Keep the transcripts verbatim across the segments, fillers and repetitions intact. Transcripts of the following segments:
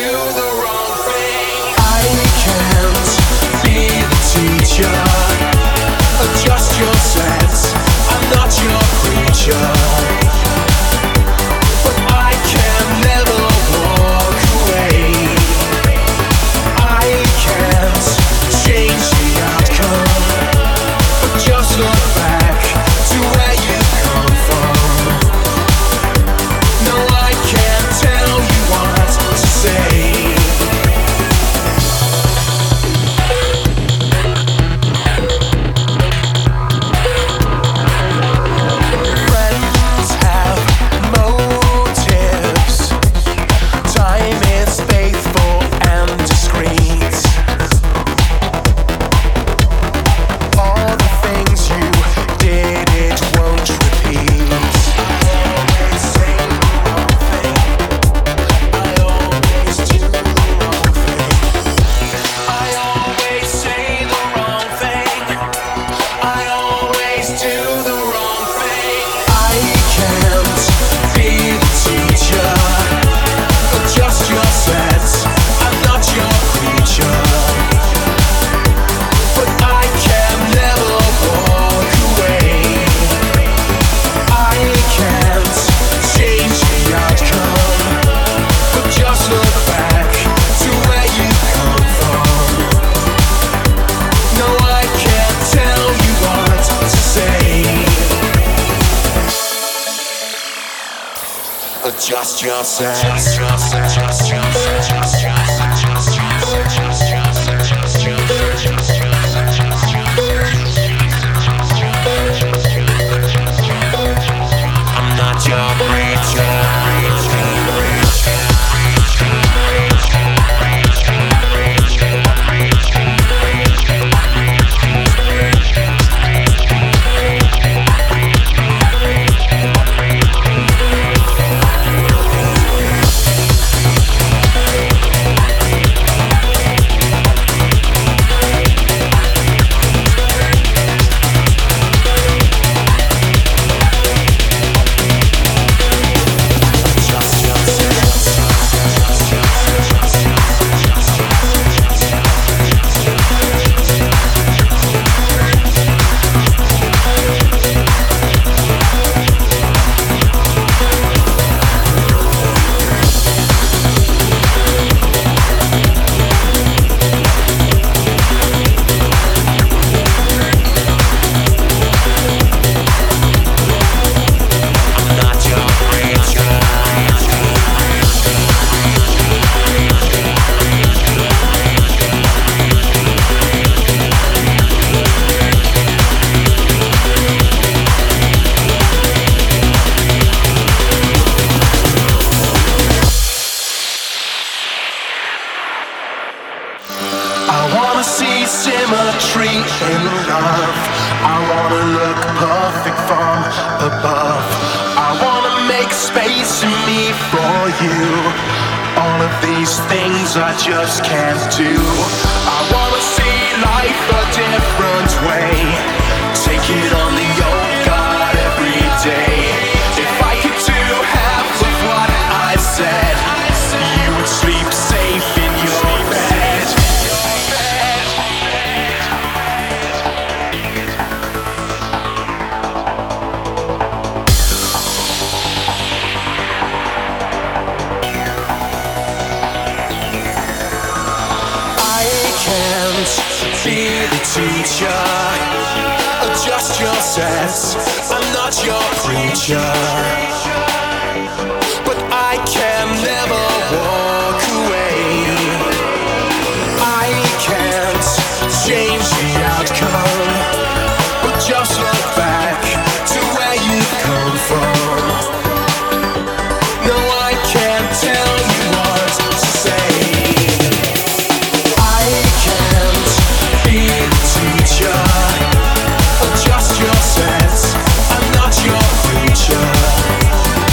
the wrong thing. I can't be the teacher. Adjust your sense. I'm not your creature. But I can never walk away. I can't change the outcome. But just look back to where you come from. No, I can't tell you what to say. Friends have motives. Time is faithful and discreet. All the things you did, it won't repeat. I always say the wrong thing. I always say the wrong thing. I always do the wrong thing. I can't be the teacher. Adjust your sense. I'm not your creature. But I can never walk away. I can't change the outcome. But just look back to where you come from. No, I can't tell you what to say. Adjust your sense. I'm not your creature. I wanna see symmetry in love. I wanna look perfect from above. I wanna make space in me for you. All of these things I just can't do. I wanna see life a different way. Take it on the old guard every day. If I could do half of what I said, you would sleep safe in your bed. Be the teacher. Adjust your sense. I'm not your creature. But I can never walk away. I can't change the outcome. But just look back to where you've come from. No, I can't tell you what to say. I can't be the teacher. Adjust your sense. I'm not your creature.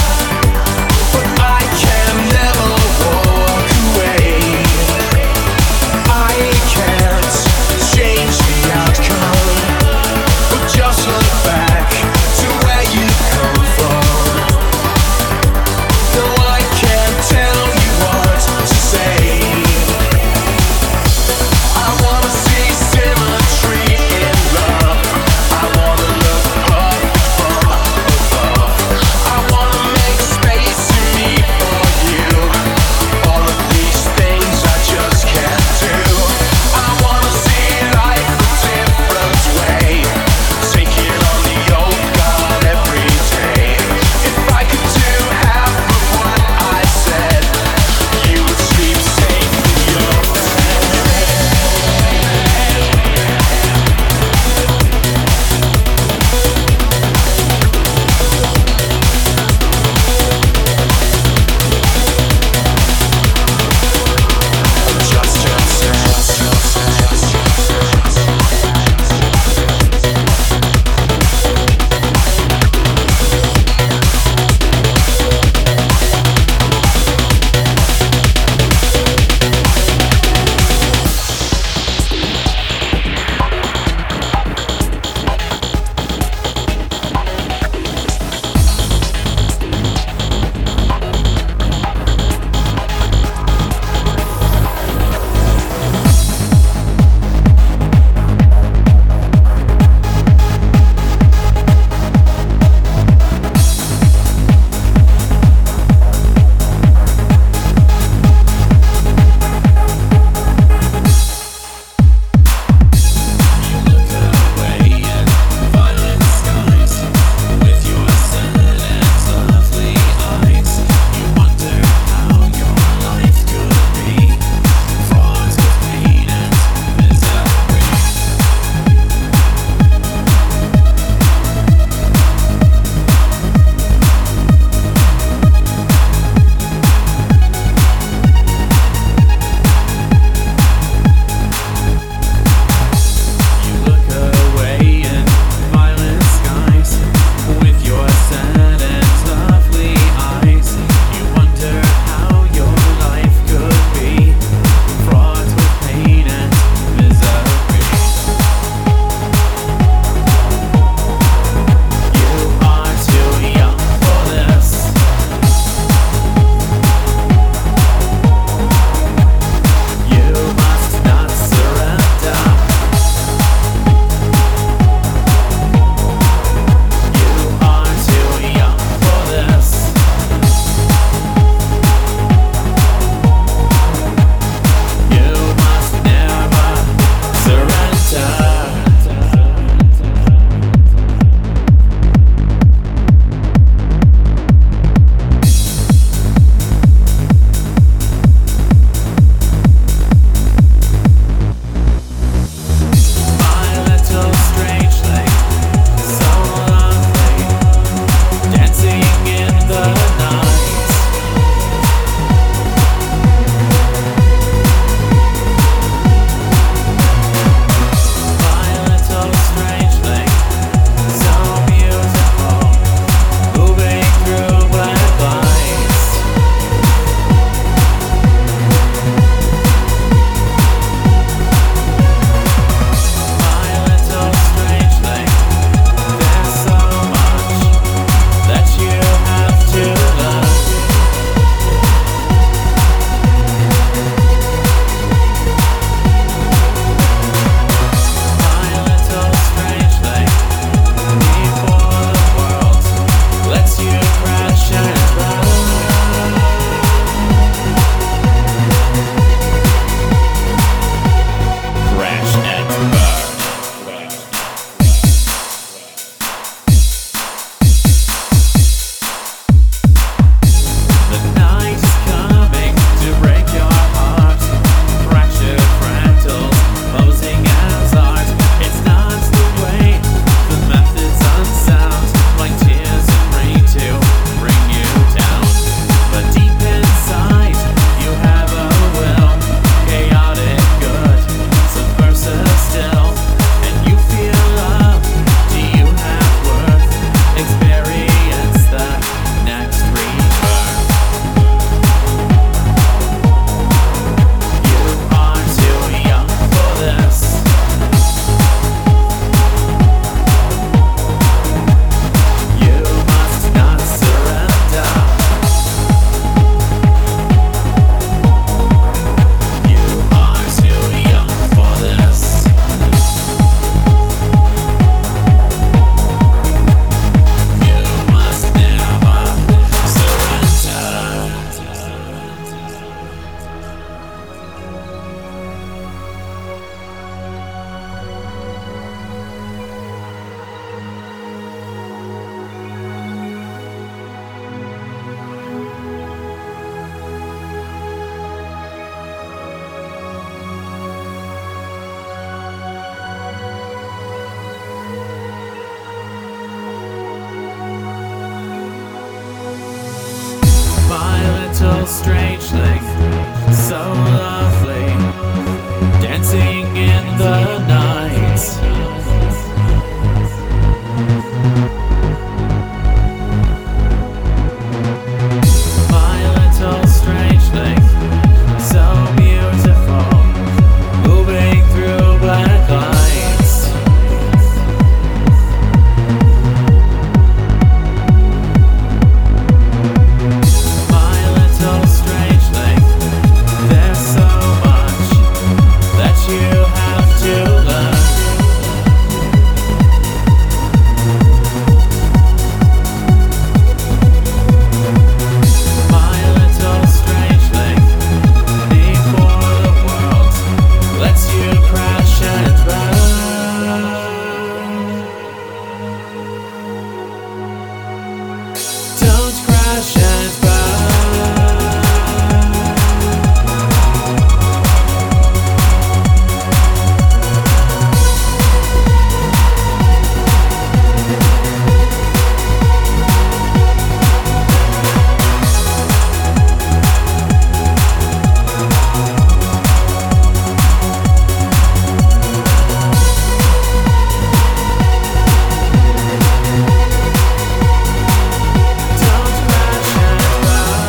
strangeling, so lovely, dancing in the night. My little strangeling, so beautiful, moving through black lights. My little strangeling, there's so much that you have to learn. My little strangeling, before the world lets you crash and burn. Don't crash and burn. Don't crash and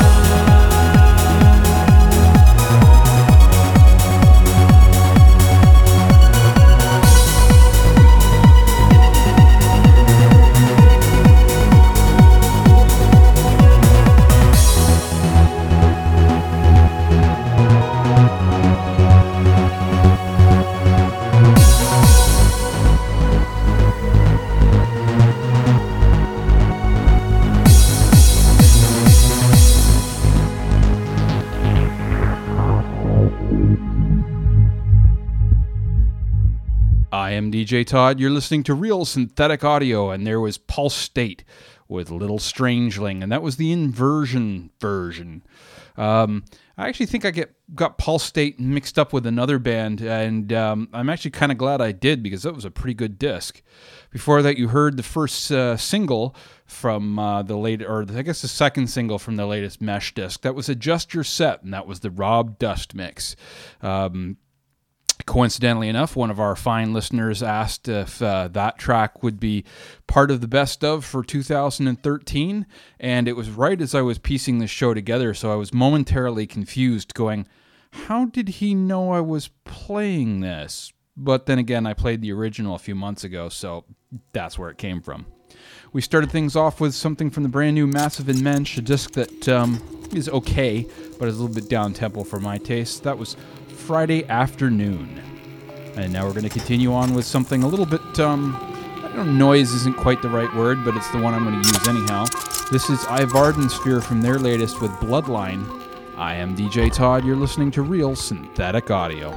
I am D J Todd. You're listening to Real Synthetic Audio, and there was Pulse State with Little Strangeling, and that was the inversion version. Um, I actually think I get got Pulse State mixed up with another band, and um, I'm actually kind of glad I did because that was a pretty good disc. Before that, you heard the first uh, single from uh, the late, or I guess the second single from the latest Mesh disc. That was Adjust Your Set, and that was the Rob Dust mix. Um, Coincidentally enough, one of our fine listeners asked if uh, that track would be part of the best of for two thousand thirteen, and it was right as I was piecing this show together, so I was momentarily confused, going, how did he know I was playing this? But then again, I played the original a few months ago, so that's where it came from. We started things off with something from the brand new Massive in Mensch, a disc that um, is okay, but is a little bit down-tempo for my taste. That was Friday Afternoon. And now we're going to continue on with something a little bit, um, I don't know, noise isn't quite the right word, but it's the one I'm going to use anyhow. This is I Vardensphere from their latest with Bloodline. I am D J Todd. You're listening to Real Synthetic Audio.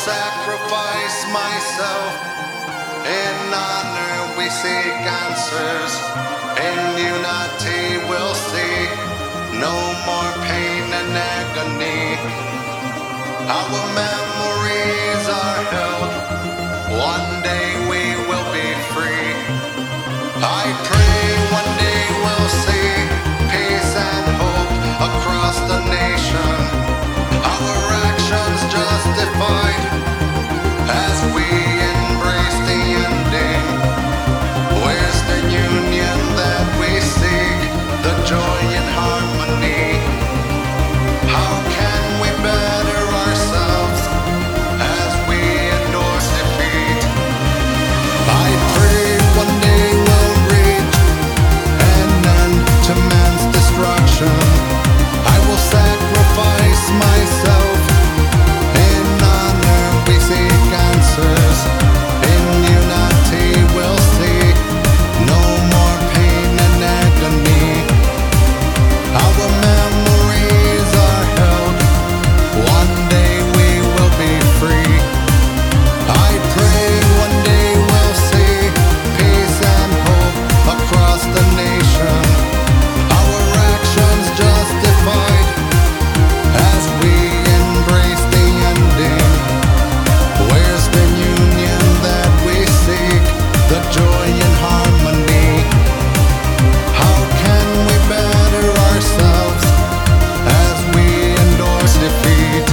sacrifice myself. In honor we seek answers. In unity we'll see no more pain and agony. Our memories are held. One day we will be free. I pray one day we'll see peace and hope across the nation. Our actions justified as we embrace the ending. Where's the union that we seek? The joy and harmony. How can we better ourselves as we endorse defeat? I pray one day we'll reach an end to man's destruction. I will sacrifice myself. In honor we seek answers. In unity we'll see no more pain and agony. Our memories are held. One day we will be free. I pray one day we'll see peace and hope across the nation. Our actions justified as we embrace the ending. Where's the union that we seek? The joy and harmony. How can we better ourselves as we endorse defeat?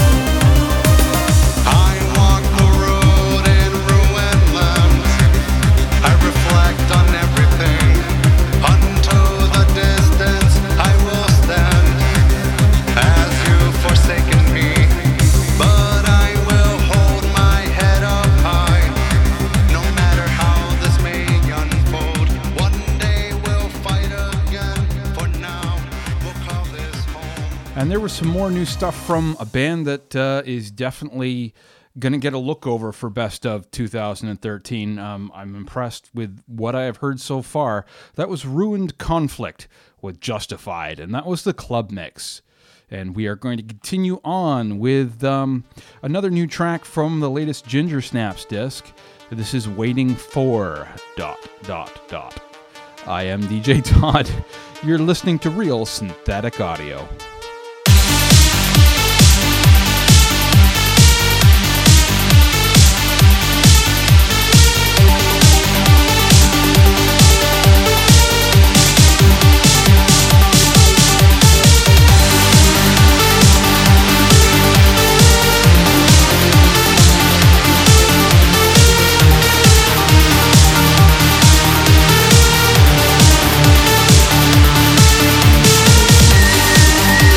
I walk the road in ruined lands. I reflect on everything. Unto the distance I will stand as you've forsaken me. But I will hold my head up high, no matter how this may unfold. One day we'll fight again. For now, we'll call this home. And there was some more new stuff from a band that uh, is definitely going to get a look over for Best of two thousand thirteen. Um, I'm impressed with what I have heard so far. That was Ruined Conflict with Justified, and that was the club mix. And we are going to continue on with um, another new track from the latest Ginger Snaps disc. This is Waiting For... dot, dot, dot. I am D J Todd. You're listening to Real Synthetic Audio. Waiting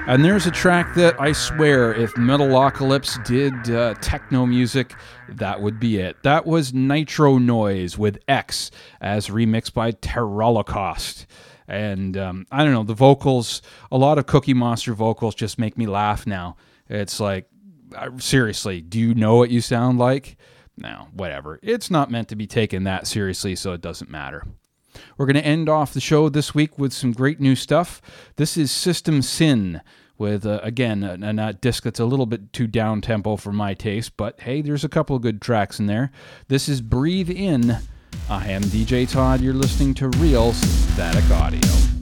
And there's a track that I swear, if Metalocalypse did uh, techno music, that would be it. That was Nitro Noise with X, as remixed by Terrolocaust. And um, I don't know, the vocals, a lot of Cookie Monster vocals just make me laugh now. It's like, seriously, do you know what you sound like? No, whatever. It's not meant to be taken that seriously, so it doesn't matter. We're going to end off the show this week with some great new stuff. This is System Sin with, uh, again, a, a disc that's a little bit too down-tempo for my taste, but hey, there's a couple of good tracks in there. This is Breathe In. I am D J Todd. You're listening to Real Synthetic Audio.